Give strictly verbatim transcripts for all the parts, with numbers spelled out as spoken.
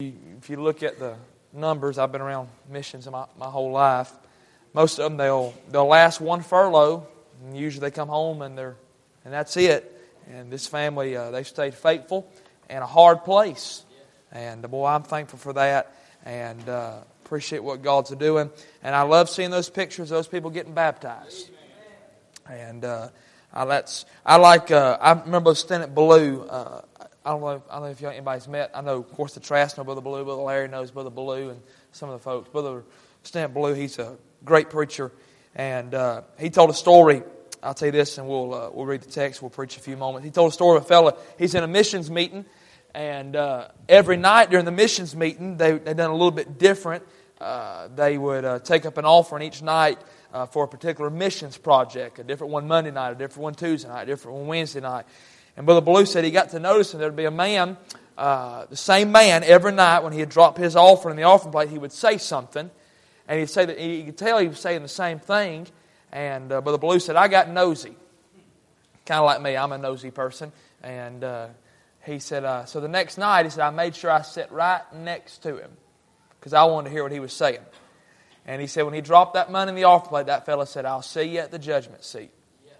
If you look at the numbers, I've been around missions my, my whole life. Most of them, they'll they'll last one furlough, and usually they come home and they're and that's it. And this family, uh, they've stayed faithful in a hard place. And boy, I'm thankful for that, and uh, appreciate what God's doing. And I love seeing those pictures of those people getting baptized. And uh, I that's I like. Uh, I remember standing at Blue. Uh, I don't know. I don't know if anybody's met. I know, of course, the Trask know Brother Blue. Brother Larry knows Brother Blue, and some of the folks. Brother Stan Blue, he's a great preacher, and uh, he told a story. I'll tell you this, and we'll uh, we'll read the text. We'll preach a few moments. He told a story of a fella. He's in a missions meeting, and uh, every night during the missions meeting, they they done a little bit different. Uh, they would uh, take up an offering each night uh, for a particular missions project. A different one Monday night, a different one Tuesday night, a different one Wednesday night. And Brother Blue said he got to notice that there would be a man, uh, the same man, every night when he had dropped his offering in the offering plate, he would say something. And he'd say that he could tell he was saying the same thing. And uh, Brother Blue said, I got nosy. Kind of like me, I'm a nosy person. And uh, he said, uh, so the next night, he said, I made sure I sat right next to him because I wanted to hear what he was saying. And he said, when he dropped that money in the offering plate, that fellow said, I'll see you at the judgment seat.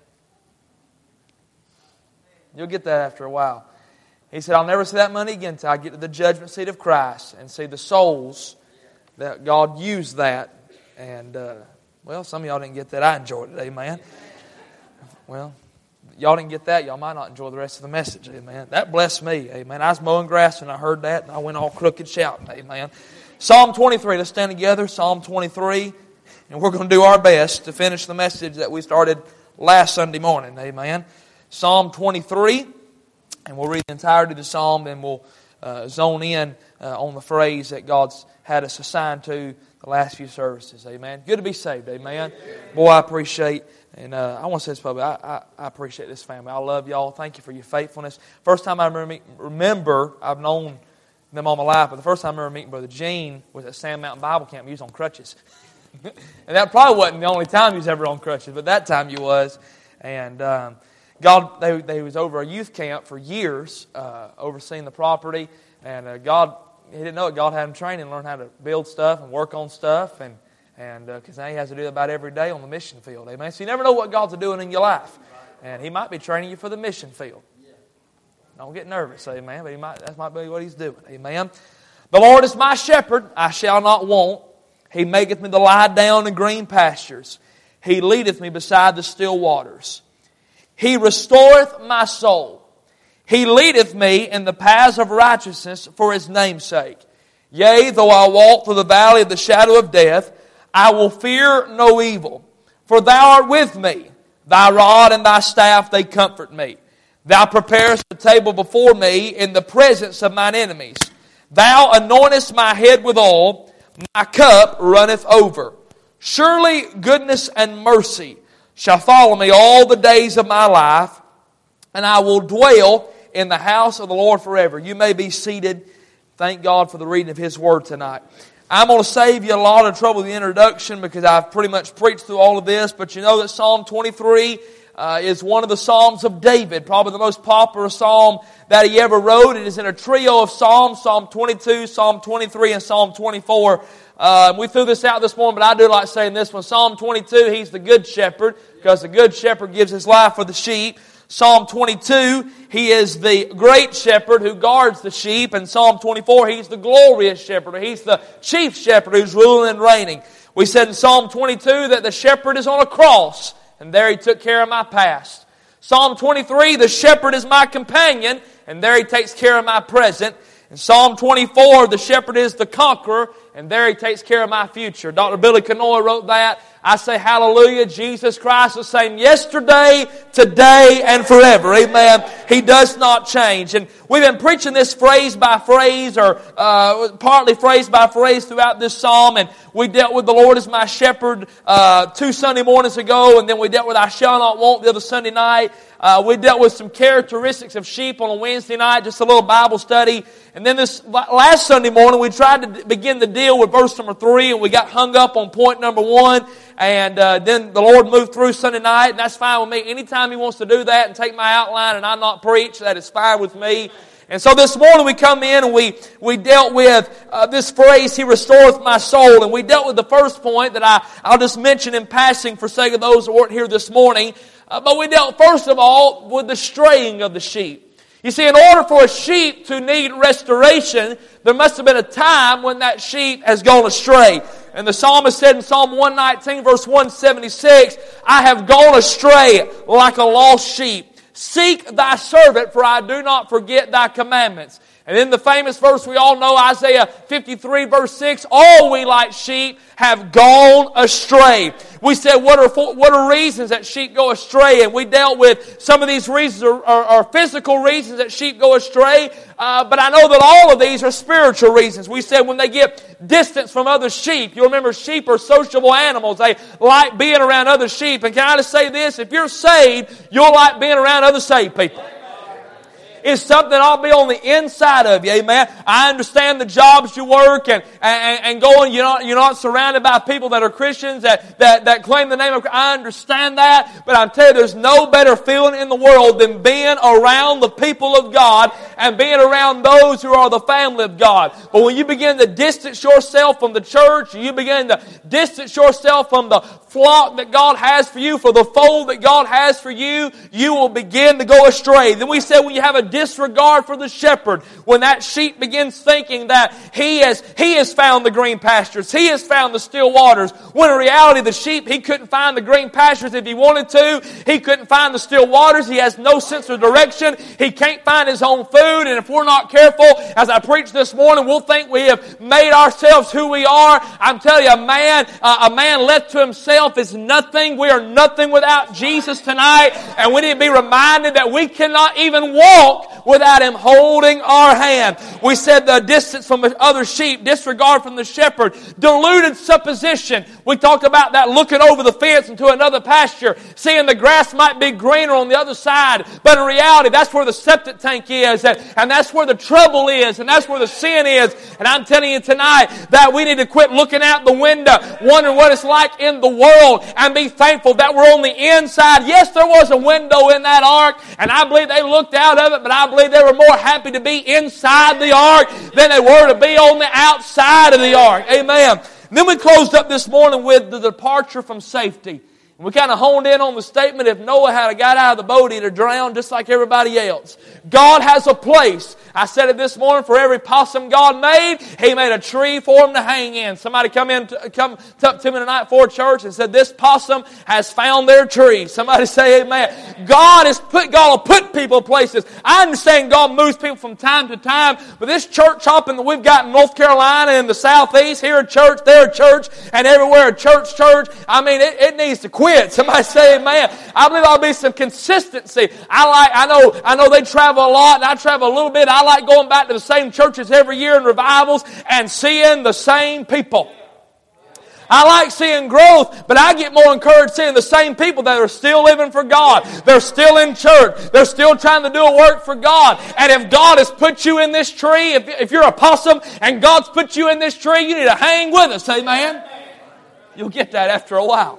You'll get that after a while. He said, I'll never see that money again until I get to the judgment seat of Christ and see the souls that God used that. And, uh, well, some of y'all didn't get that. I enjoyed it. Amen. Well, y'all didn't get that. Y'all might not enjoy the rest of the message. Amen. That blessed me. Amen. I was mowing grass and I heard that and I went all crooked shouting. Amen. Psalm twenty-three. Let's stand together. Psalm twenty-three. And we're going to do our best to finish the message that we started last Sunday morning. Amen. Psalm twenty-three, and we'll read the entirety of the psalm, and we'll uh, zone in uh, on the phrase that God's had us assigned to the last few services. Amen. Good to be saved. Amen. Boy, I appreciate, and uh, I want to say this publicly, I, I, I appreciate this family. I love y'all. Thank you for your faithfulness. First time I remember, remember I've known them all my life, but the first time I remember meeting Brother Gene was at Sand Mountain Bible Camp. He was on crutches. And that probably wasn't the only time he was ever on crutches, but that time he was. And Um, God, they, they was over a youth camp for years, uh, overseeing the property, and uh, God, he didn't know it. God had him trained and learn how to build stuff and work on stuff, and and because uh, now he has to do it about every day on the mission field. Amen. So you never know what God's doing in your life, and He might be training you for the mission field. Don't get nervous, amen. But he might that might be what He's doing, amen. The Lord is my shepherd; I shall not want. He maketh me to lie down in green pastures. He leadeth me beside the still waters. He restoreth my soul. He leadeth me in the paths of righteousness for His name's sake. Yea, though I walk through the valley of the shadow of death, I will fear no evil. For Thou art with me. Thy rod and Thy staff, they comfort me. Thou preparest a table before me in the presence of mine enemies. Thou anointest my head with oil. My cup runneth over. Surely goodness and mercy shall follow me all the days of my life, and I will dwell in the house of the Lord forever. You may be seated. Thank God for the reading of His Word tonight. I'm going to save you a lot of trouble with the introduction because I've pretty much preached through all of this, but you know that Psalm twenty-three uh, is one of the Psalms of David, probably the most popular Psalm that he ever wrote. It is in a trio of Psalms, Psalm twenty-two, Psalm twenty-three, and Psalm twenty-four. Uh, we threw this out this morning, but I do like saying this one. Psalm twenty-two, He's the good shepherd, because the good shepherd gives his life for the sheep. Psalm twenty-two, He is the great shepherd who guards the sheep. And Psalm twenty-four, He's the glorious shepherd. He's the chief shepherd who's ruling and reigning. We said in Psalm twenty-two that the shepherd is on a cross, and there He took care of my past. Psalm twenty-three, the shepherd is my companion, and there He takes care of my present. In Psalm twenty-four, the shepherd is the conqueror, and there He takes care of my future. Doctor Billy Canoy wrote that. I say hallelujah, Jesus Christ the same yesterday, today, and forever. Amen. He does not change. And we've been preaching this phrase by phrase, or uh, partly phrase by phrase throughout this psalm. And we dealt with the Lord is my shepherd uh, two Sunday mornings ago, and then we dealt with I shall not want the other Sunday night. Uh, we dealt with some characteristics of sheep on a Wednesday night, just a little Bible study. And then this last Sunday morning, we tried to begin the deal with verse number three, and we got hung up on point number one. And uh, then the Lord moved through Sunday night, and that's fine with me. Anytime He wants to do that and take my outline and I not preach, that is fine with me. And so this morning we come in and we, we dealt with uh, this phrase, He restoreth my soul. And we dealt with the first point that I, I'll just mention in passing for sake of those who weren't here this morning. Uh, but we dealt first of all with the straying of the sheep. You see, in order for a sheep to need restoration, there must have been a time when that sheep has gone astray. And the psalmist said in Psalm one nineteen, verse one seventy-six, I have gone astray like a lost sheep. Seek thy servant, for I do not forget thy commandments. And in the famous verse we all know, Isaiah fifty-three, verse six, all we like sheep have gone astray. We said, what are what are reasons that sheep go astray? And we dealt with some of these reasons are, are, are physical reasons that sheep go astray. Uh, but I know that all of these are spiritual reasons. We said when they get distance from other sheep, you remember sheep are sociable animals. They like being around other sheep. And can I just say this? If you're saved, you'll like being around other saved people. It's something I'll be on the inside of you, amen. I understand the jobs you work and, and, and going, you're not, you're not surrounded by people that are Christians that, that, that claim the name of Christ. I understand that, but I'm telling you, there's no better feeling in the world than being around the people of God and being around those who are the family of God. But when you begin to distance yourself from the church, you begin to distance yourself from the flock that God has for you, for the fold that God has for you, you will begin to go astray. Then we said when you have a disregard for the shepherd, when that sheep begins thinking that he has, he has found the green pastures, he has found the still waters, when in reality the sheep, he couldn't find the green pastures if he wanted to, he couldn't find the still waters, he has no sense of direction, he can't find his own food, and if we're not careful, as I preached this morning, we'll think we have made ourselves who we are. I'm telling you, a man, uh, a man left to himself is nothing. We are nothing without Jesus tonight, and we need to be reminded that we cannot even walk without Him holding our hand. We said the distance from the other sheep, disregard from the shepherd, deluded supposition. We talked about that looking over the fence into another pasture, seeing the grass might be greener on the other side, but in reality that's where the septic tank is, and, and that's where the trouble is, and that's where the sin is. And I'm telling you tonight that we need to quit looking out the window, wondering what it's like in the world, and be thankful that we're on the inside. Yes, there was a window in that ark, and I believe they looked out of it, but I believe they were more happy to be inside the ark than they were to be on the outside of the ark. Amen. And then we closed up this morning with the departure from safety. And we kind of honed in on the statement, if Noah had got out of the boat, he'd have drowned just like everybody else. God has a place. I said it this morning, for every possum God made, He made a tree for him to hang in. Somebody come in, to, come up to me tonight for church and said, this possum has found their tree. Somebody say amen. God has put, God will put people in places. I understand God moves people from time to time, but this church hopping that we've got in North Carolina and the Southeast, here a church, there a church, and everywhere a church, church, I mean, it, it needs to quit. Somebody say amen. I believe there'll be some consistency. I like, I know, I know they travel a lot, and I travel a little bit. I like going back to the same churches every year in revivals and seeing the same people. I like seeing growth, but I get more encouraged seeing the same people that are still living for God. They're still in church. They're still trying to do a work for God. And if God has put you in this tree, if, if you're a possum and God's put you in this tree, you need to hang with us, amen? You'll get that after a while.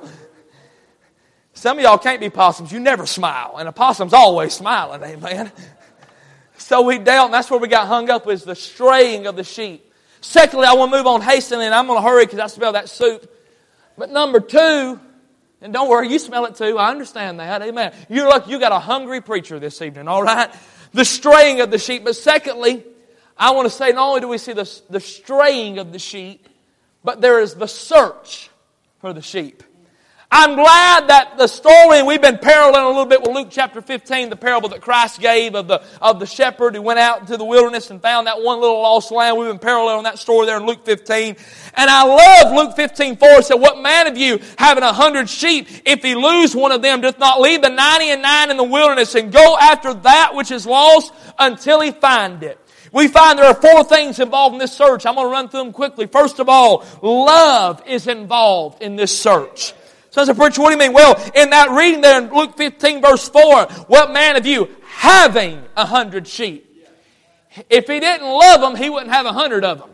Some of y'all can't be possums. You never smile. And a possum's always smiling, amen? So we dealt, and that's where we got hung up, is the straying of the sheep. Secondly, I want to move on hastily, and I'm going to hurry because I smell that soup. But number two, and don't worry, you smell it too. I understand that. Amen. You're lucky you got a hungry preacher this evening, all right? The straying of the sheep. But secondly, I want to say not only do we see the, the straying of the sheep, but there is the search for the sheep. I'm glad that the story, and we've been paralleling a little bit with Luke chapter fifteen, the parable that Christ gave of the of the shepherd who went out into the wilderness and found that one little lost lamb. We've been paralleling that story there in Luke fifteen. And I love Luke fifteen four. It said, what man of you having a hundred sheep, if he lose one of them, doth not leave the ninety and nine in the wilderness and go after that which is lost until he find it? We find there are four things involved in this search. I'm going to run through them quickly. First of all, love is involved in this search. So as a preacher, what do you mean? Well, in that reading there in Luke fifteen verse four, what man of you having a hundred sheep? If he didn't love them, he wouldn't have a hundred of them.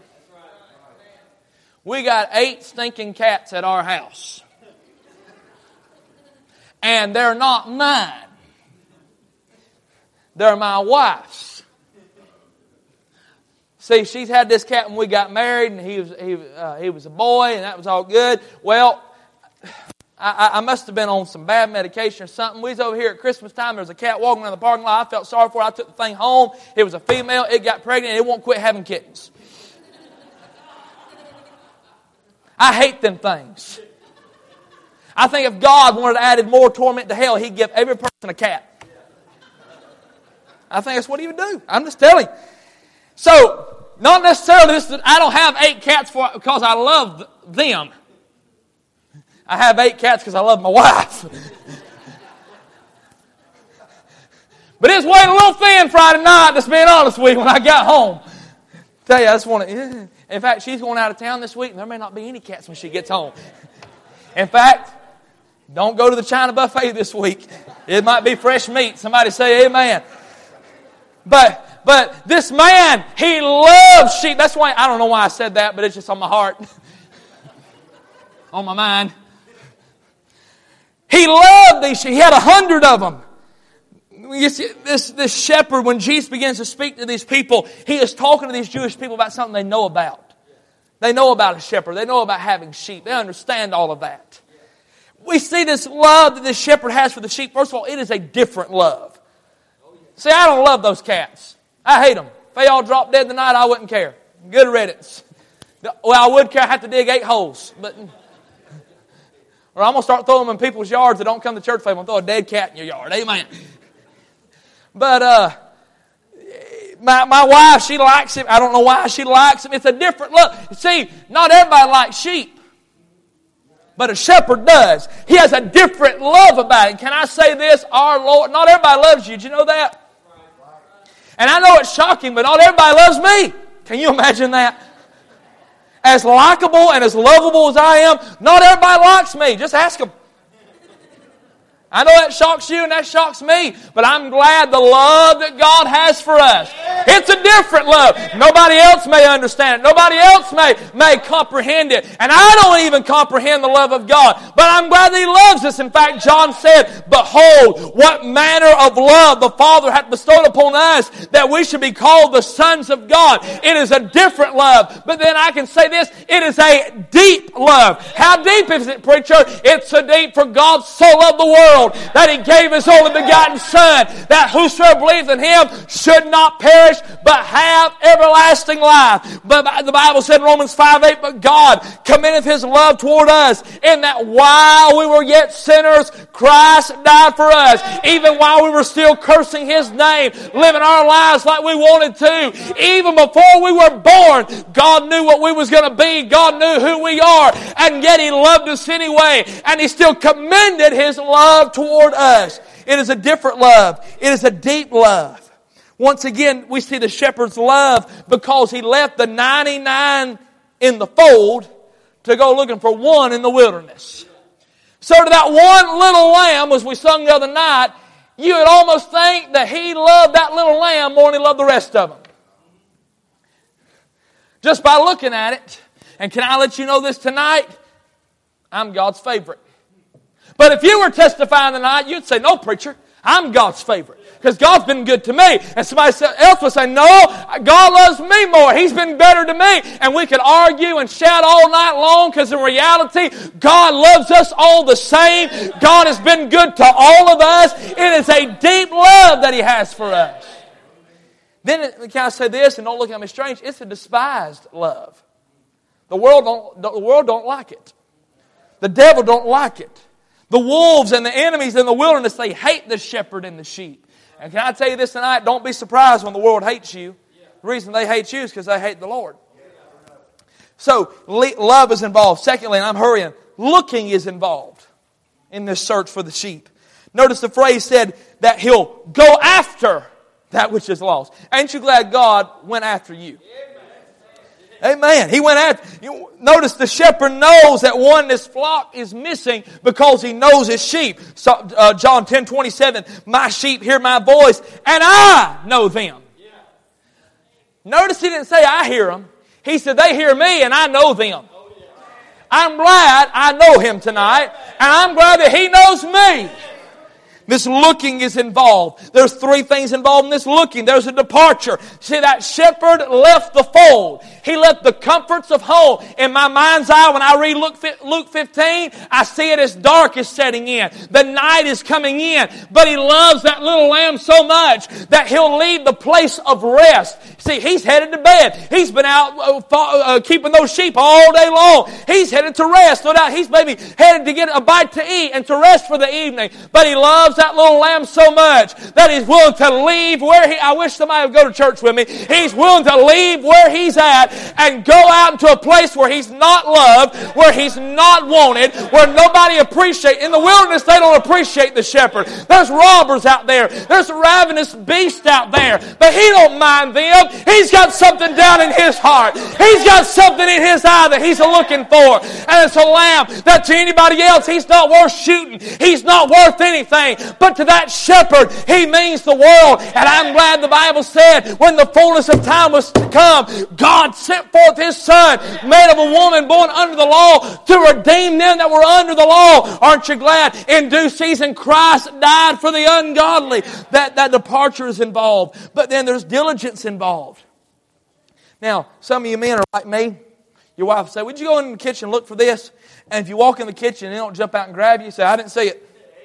We got eight stinking cats at our house. And they're not mine. They're my wife's. See, she's had this cat when we got married, and he was he, uh, he was a boy, and that was all good. Well, I, I must have been on some bad medication or something. We was over here at Christmas time. There was a cat walking around the parking lot. I felt sorry for it. I took the thing home. It was a female. It got pregnant, and it won't quit having kittens. I hate them things. I think if God wanted to add more torment to hell, He'd give every person a cat. I think that's what He would do. I'm just telling you. So, not necessarily this. I don't have eight cats for because I love them. I have eight cats because I love my wife. But it's weighing a little thin Friday night, just being honest with you, when I got home. Tell you, I just want to... In fact, she's going out of town this week, and there may not be any cats when she gets home. In fact, don't go to the China buffet this week. It might be fresh meat. Somebody say amen. But but this man, he loves sheep. That's why, I don't know why I said that, but it's just on my heart. On my mind. He loved these sheep. He had a hundred of them. You see, this, this shepherd, when Jesus begins to speak to these people, he is talking to these Jewish people about something they know about. They know about a shepherd. They know about having sheep. They understand all of that. We see this love that this shepherd has for the sheep. First of all, it is a different love. See, I don't love those cats. I hate them. If they all dropped dead tonight, I wouldn't care. Good riddance. Well, I would care. I have to dig eight holes. But... Or I'm going to start throwing them in people's yards that don't come to church. I'm going to throw a dead cat in your yard. Amen. But uh, my my wife, she likes him. I don't know why she likes him. It's a different love. See, not everybody likes sheep. But a shepherd does. He has a different love about it. Can I say this? Our Lord, not everybody loves you. Did you know that? And I know it's shocking, but not everybody loves me. Can you imagine that? As likable and as lovable as I am, not everybody likes me. Just ask them. I know that shocks you and that shocks me, but I'm glad the love that God has for us. It's a different love. Nobody else may understand it. Nobody else may, may comprehend it. And I don't even comprehend the love of God. But I'm glad that He loves us. In fact, John said, "Behold, what manner of love the Father hath bestowed upon us, that we should be called the sons of God." It is a different love. But then I can say this, it is a deep love. How deep is it, preacher? It's so deep, for God so loved the world that He gave His only begotten Son, that whosoever believes in Him should not perish, but have everlasting life. But the Bible said in Romans five eight, "But God commendeth His love toward us, in that while we were yet sinners, Christ died for us." Even while we were still cursing His name, living our lives like we wanted to, even before we were born, God knew what we was going to be. God knew who we are, and yet He loved us anyway, and He still commended His love toward us. It is a different love. It is a deep love. Once again, we see the shepherd's love because he left the ninety-nine in the fold to go looking for one in the wilderness. So to that one little lamb, as we sung the other night, you would almost think that he loved that little lamb more than he loved the rest of them. Just by looking at it. And can I let you know this tonight? I'm God's favorite. But if you were testifying tonight, you'd say, "No, preacher, I'm God's favorite. Because God's been good to me." And somebody else would say, "No, God loves me more. He's been better to me." And we could argue and shout all night long, because in reality, God loves us all the same. God has been good to all of us. It is a deep love that He has for us. Then, can I say this, and don't look at me strange, it's a despised love. The world don't, the world don't like it. The devil don't like it. The wolves and the enemies in the wilderness, they hate the shepherd and the sheep. And can I tell you this tonight? Don't be surprised when the world hates you. The reason they hate you is because they hate the Lord. So, love is involved. Secondly, and I'm hurrying, looking is involved in this search for the sheep. Notice the phrase said that He'll go after that which is lost. Ain't you glad God went after you? Amen. He went after. You notice the shepherd knows that one in his flock is missing because he knows his sheep. So, uh, John ten twenty-seven, "My sheep hear my voice, and I know them." Yeah. Notice he didn't say I hear them. He said they hear me, and I know them. Oh, yeah. I'm glad I know Him tonight, and I'm glad that He knows me. This looking is involved. There's three things involved in this looking. There's a departure. See, that shepherd left the fold. He left the comforts of home. In my mind's eye, when I read Luke fifteen, I see it as dark is setting in. The night is coming in. But He loves that little lamb so much that He'll leave the place of rest. See, He's headed to bed. He's been out uh, uh, keeping those sheep all day long. He's headed to rest. No doubt He's maybe headed to get a bite to eat and to rest for the evening. But He loves that little lamb so much that He's willing to leave where He... I wish somebody would go to church with me. He's willing to leave where He's at and go out into a place where He's not loved, where He's not wanted, where nobody appreciates. In the wilderness, they don't appreciate the shepherd. There's robbers out there. There's ravenous beasts out there. But He don't mind them. He's got something down in His heart. He's got something in His eye that He's looking for. And it's a lamb that to anybody else, He's not worth shooting. He's not worth anything. But to that shepherd, He means the world. And I'm glad the Bible said when the fullness of time was to come, God sent forth His Son, made of a woman born under the law, to redeem them that were under the law. Aren't you glad? In due season, Christ died for the ungodly. That, that departure is involved. But then there's diligence involved. Now, some of you men are like me. Your wife will say, would you go in the kitchen and look for this? And if you walk in the kitchen and they don't jump out and grab you, you say, I didn't see it.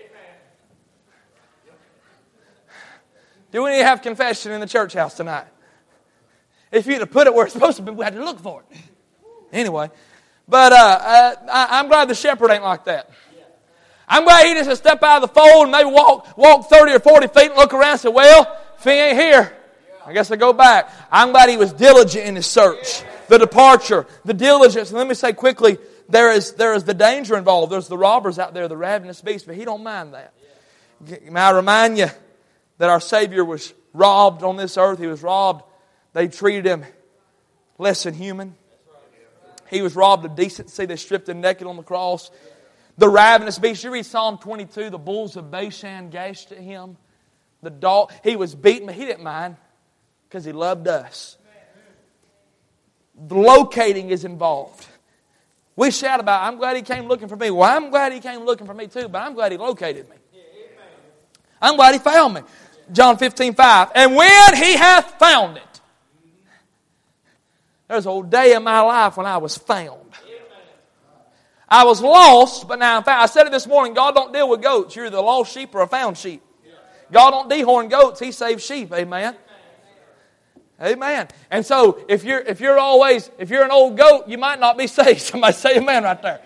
Do we need to have confession in the church house tonight? If you'd have put it where it's supposed to be, we had to look for it. Anyway, but uh, uh, I, I'm glad the shepherd ain't like that. I'm glad he just step out of the fold and maybe walk walk thirty or forty feet and look around and say, well, if he ain't here, I guess I go back. I'm glad he was diligent in his search. The departure, the diligence. And let me say quickly, there is there is the danger involved. There's the robbers out there, the ravenous beasts, but he don't mind that. May I remind you that our Savior was robbed on this earth. He was robbed. They treated Him less than human. He was robbed of decency. They stripped Him naked on the cross. The ravenous beast. You read Psalm twenty-two. The bulls of Bashan gashed at Him. The dog. He was beaten, but He didn't mind because He loved us. The locating is involved. We shout about, I'm glad He came looking for me. Well, I'm glad He came looking for me too, but I'm glad He located me. I'm glad He found me. John fifteen five. And when He hath found it. There's a whole day in my life when I was found. I was lost, but now I'm found. I said it this morning, God don't deal with goats. You're either a lost sheep or a found sheep. God don't dehorn goats. He saves sheep. Amen. Amen. And so if you're if you're always if you're an old goat, you might not be saved. Somebody say amen right there.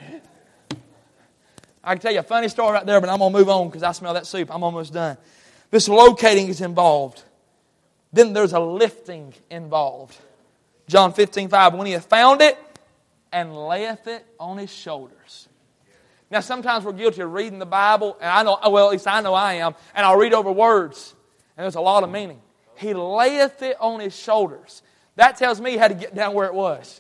I can tell you a funny story right there, but I'm going to move on because I smell that soup. I'm almost done. This locating is involved. Then there's a lifting involved. John fifteen five. When He hath found it and layeth it on His shoulders. Now sometimes we're guilty of reading the Bible, and I know, well at least I know I am, and I'll read over words, and there's a lot of meaning. He layeth it on His shoulders. That tells me how to get down where it was.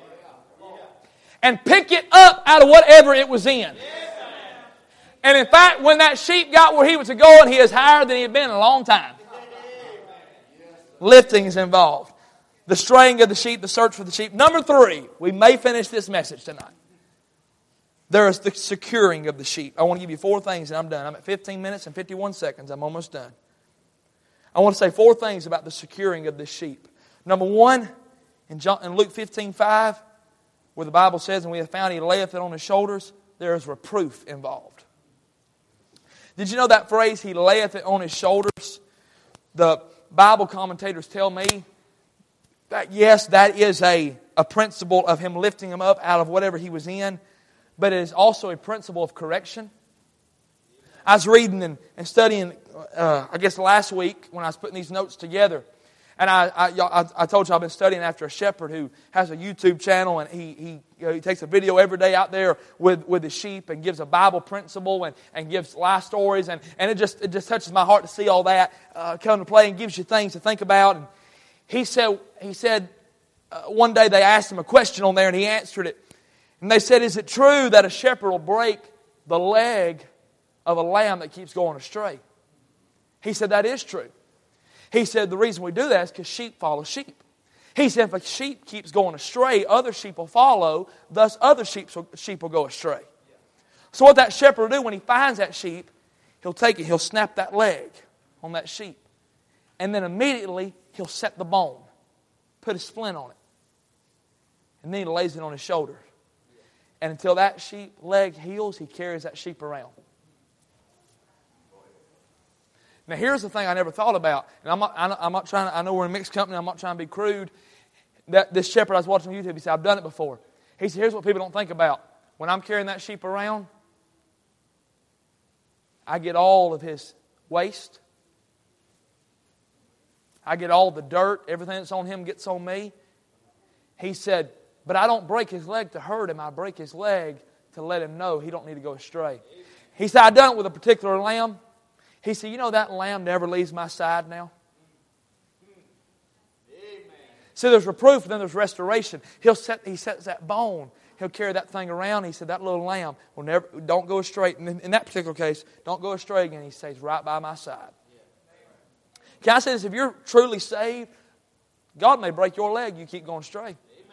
And pick it up out of whatever it was in. And in fact, when that sheep got where he was going, he is higher than he had been in a long time. Lifting is involved. The straying of the sheep, the search for the sheep. Number three, we may finish this message tonight. There is the securing of the sheep. I want to give you four things and I'm done. I'm at fifteen minutes and fifty-one seconds. I'm almost done. I want to say four things about the securing of the sheep. Number one, in, John, in Luke fifteen five, where the Bible says, and we have found He layeth it on His shoulders, there is reproof involved. Did you know that phrase, He layeth it on His shoulders? The Bible commentators tell me that yes, that is a, a principle of Him lifting him up out of whatever he was in, but it is also a principle of correction. I was reading and, and studying, uh, I guess last week when I was putting these notes together, and I, I, I told you I've been studying after a shepherd who has a YouTube channel, and he he, you know, he takes a video every day out there with, with the sheep and gives a Bible principle and, and gives life stories, and, and it just it just touches my heart to see all that uh, come to play and gives you things to think about. And he said he said uh, one day they asked him a question on there, and he answered it, and they said, "Is it true that a shepherd will break the leg of a lamb that keeps going astray?" He said that is true. He said the reason we do that is because sheep follow sheep. He said if a sheep keeps going astray, other sheep will follow, thus other sheep will, sheep will go astray. So what that shepherd will do when he finds that sheep, he'll take it, he'll snap that leg on that sheep. And then immediately he'll set the bone, put a splint on it. And then he lays it on his shoulder. And until that sheep leg heals, he carries that sheep around. Now here's the thing I never thought about. And I'm not, I'm not trying to, I know we're in a mixed company, I'm not trying to be crude. That this shepherd I was watching on YouTube, he said, I've done it before. He said, here's what people don't think about. When I'm carrying that sheep around, I get all of his waste. I get all the dirt. Everything that's on him gets on me. He said, but I don't break his leg to hurt him. I break his leg to let him know he don't need to go astray. He said, I've done it with a particular lamb. He said, you know that lamb never leaves my side now? So there's reproof, and then there's restoration. He'll set, he sets that bone. He'll carry that thing around. He said, that little lamb will never, don't go astray. In, in that particular case, don't go astray again. He stays right by my side. Can I say this? If you're truly saved, God may break your leg. You keep going astray.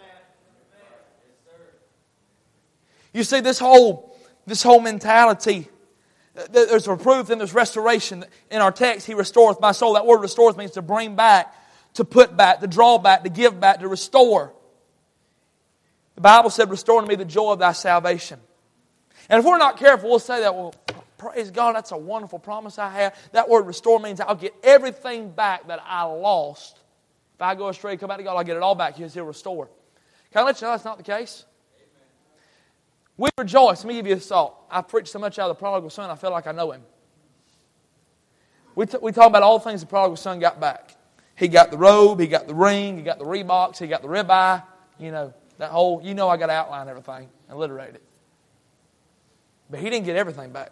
You see, this whole, this whole mentality, there's reproof, then there's restoration. In our text, He restoreth my soul. That word restoreth means to bring back, to put back, to draw back, to give back, to restore. The Bible said, restore to me the joy of thy salvation. And if we're not careful, we'll say that, well, praise God, that's a wonderful promise I have. That word restore means I'll get everything back that I lost. If I go astray, come back to God, I'll get it all back because He'll restore. Can I let you know that's not the case? We rejoice. Let me give you a thought. I preached so much out of the prodigal son, I feel like I know him. We, t- we talk about all the things the prodigal son got back. He got the robe, he got the ring, he got the Reeboks, he got the ribeye. You know, that whole, you know I got to outline everything and alliterate it. But he didn't get everything back.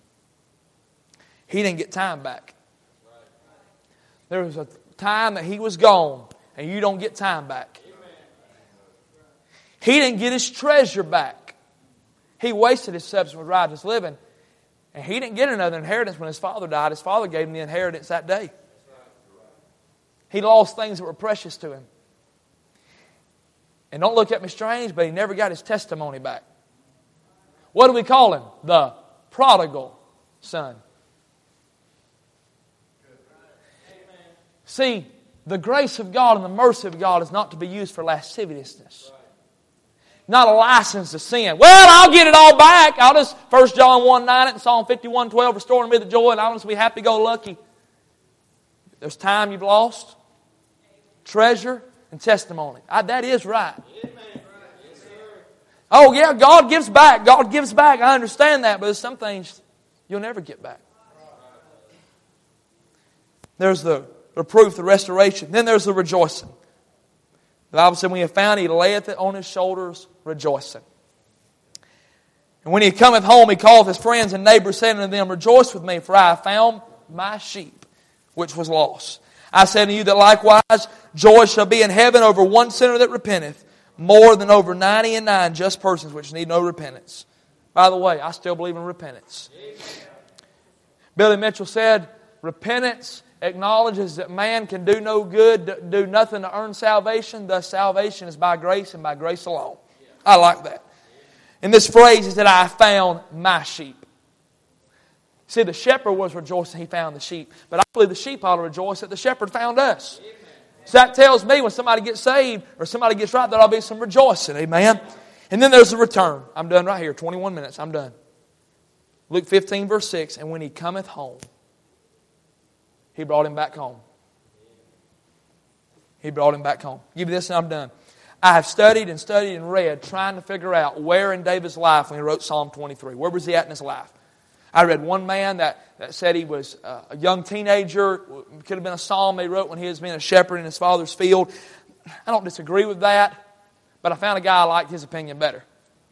He didn't get time back. There was a time that he was gone, and you don't get time back. He didn't get his treasure back. He wasted his substance with righteous living. And he didn't get another inheritance when his father died. His father gave him the inheritance that day. He lost things that were precious to him. And don't look at me strange, but he never got his testimony back. What do we call him? The prodigal son. See, the grace of God and the mercy of God is not to be used for lasciviousness. Not a license to sin. Well, I'll get it all back. I'll just, First John one nine and Psalm fifty-one twelve, restoring me the joy, and I'll just be happy-go-lucky. There's time you've lost, treasure, and testimony. I, that is right. Oh, yeah, God gives back. God gives back. I understand that, but there's some things you'll never get back. There's the reproof, the restoration. Then there's the rejoicing. The Bible said, when he had found, he layeth it on his shoulders, rejoicing. And when he cometh home, he calleth his friends and neighbors, saying unto them, rejoice with me, for I have found my sheep, which was lost. I say unto you that likewise joy shall be in heaven over one sinner that repenteth, more than over ninety and nine just persons which need no repentance. By the way, I still believe in repentance. Amen. Billy Mitchell said, repentance acknowledges that man can do no good, do nothing to earn salvation. Thus salvation is by grace and by grace alone. I like that. And this phrase is that I found my sheep. See, the shepherd was rejoicing he found the sheep. But I believe the sheep ought to rejoice that the shepherd found us. So that tells me when somebody gets saved or somebody gets right, there ought to be some rejoicing. Amen. And then there's the return. I'm done right here. twenty-one minutes. I'm done. Luke fifteen verse six. And when he cometh home, he brought him back home. He brought him back home. Give me this and I'm done. I have studied and studied and read trying to figure out where in David's life when he wrote Psalm twenty-three. Where was he at in his life? I read one man that, that said he was a young teenager. It could have been a psalm he wrote when he was being a shepherd in his father's field. I don't disagree with that, but I found a guy I liked his opinion better.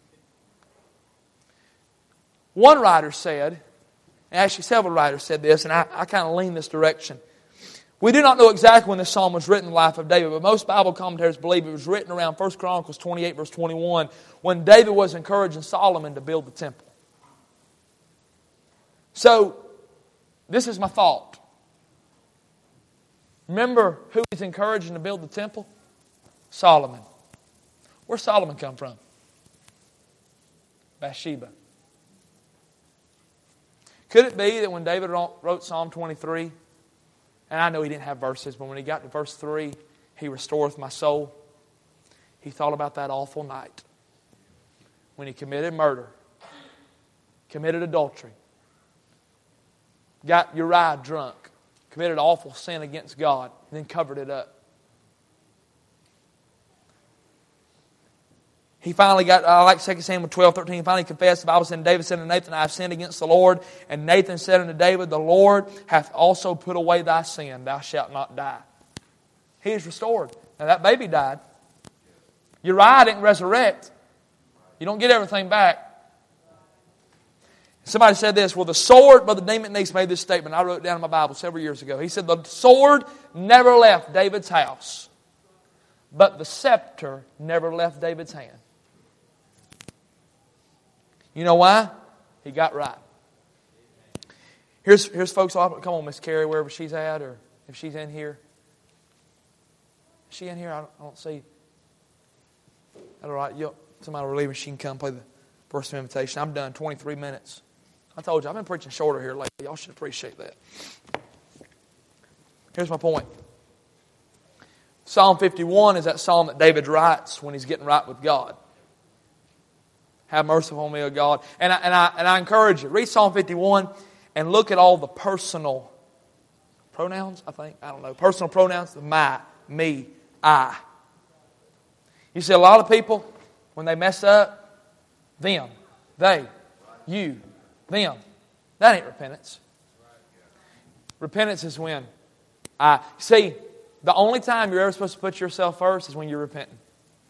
One writer said, and actually several writers said this, and I, I kind of lean this direction. We do not know exactly when this psalm was written in the life of David, but most Bible commentators believe it was written around First Chronicles twenty-eight, verse twenty-one, when David was encouraging Solomon to build the temple. So, this is my thought. Remember who he's encouraging to build the temple? Solomon. Where's Solomon come from? Bathsheba. Could it be that when David wrote Psalm twenty-three, and I know he didn't have verses, but when he got to verse three, He restoreth my soul, he thought about that awful night when he committed murder, committed adultery, got Uriah drunk, committed awful sin against God, and then covered it up. He finally got, I like Second Samuel twelve, thirteen, he finally confessed. The Bible said, David said unto Nathan, I have sinned against the Lord. And Nathan said unto David, the Lord hath also put away thy sin, thou shalt not die. He is restored. Now that baby died. Uriah didn't resurrect. You don't get everything back. Somebody said this, well, the sword, Brother Dean McNeese made this statement. I wrote it down in my Bible several years ago. He said, the sword never left David's house, but the scepter never left David's hand. You know why? He got right. Here's, here's folks, come on, Miss Carrie, wherever she's at, or if she's in here. Is she in here? I don't, I don't see. All right, you, somebody will leave and she can come play the verse of invitation. I'm done, twenty-three minutes. I told you, I've been preaching shorter here lately. Y'all should appreciate that. Here's my point. Psalm fifty-one is that psalm that David writes when he's getting right with God. Have mercy upon me, O God. And I, and I, and I encourage you, read Psalm fifty-one and look at all the personal pronouns, I think. I don't know. Personal pronouns, my, me, I. You see, a lot of people, when they mess up, them, they, you, them. That ain't repentance. Repentance is when I... See, the only time you're ever supposed to put yourself first is when you're repenting.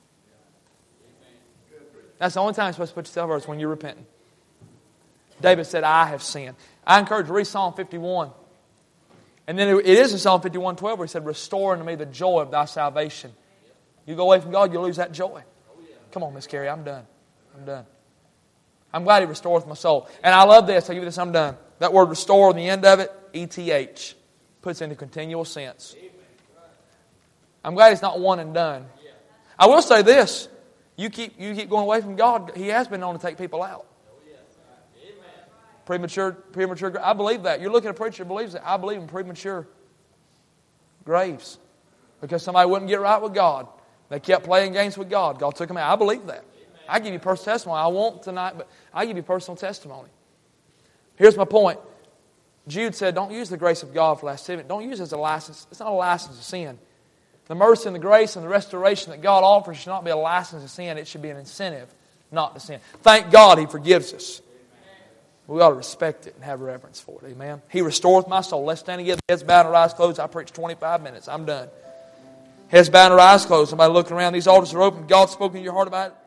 That's the only time you're supposed to put yourself first, when you're repenting. David said, I have sinned. I encourage you to read Psalm fifty-one. And then it is in Psalm fifty-one twelve where he said, restore unto me the joy of thy salvation. You go away from God, you lose that joy. Come on, Miss Carrie, I'm done. I'm done. I'm glad He restoreth my soul. And I love this. I'll give you this, I'm done. That word restore on the end of it, E T H, puts into continual sense. I'm glad it's not one and done. I will say this. You keep you keep going away from God, He has been known to take people out. Premature, premature. I believe that. You're looking at a preacher who believes that. I believe in premature graves. Because somebody wouldn't get right with God. They kept playing games with God. God took them out. I believe that. I give you personal testimony. I won't tonight, but I give you personal testimony. Here's my point. Jude said, don't use the grace of God for lasciviousness. Don't use it as a license. It's not a license to sin. The mercy and the grace and the restoration that God offers should not be a license to sin. It should be an incentive not to sin. Thank God He forgives us. We ought to respect it and have reverence for it. Amen. He restoreth my soul. Let's stand together. Heads bowed and our eyes closed. I preached twenty-five minutes. I'm done. Heads bowed and our eyes closed. Somebody looking around. These altars are open. God spoke in your heart about it.